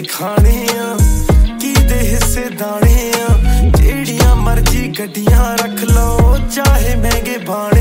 खाने की दे हिस्से दाने जेड़ियां मर्जी गड्डियां रख लो चाहे महंगे बाणे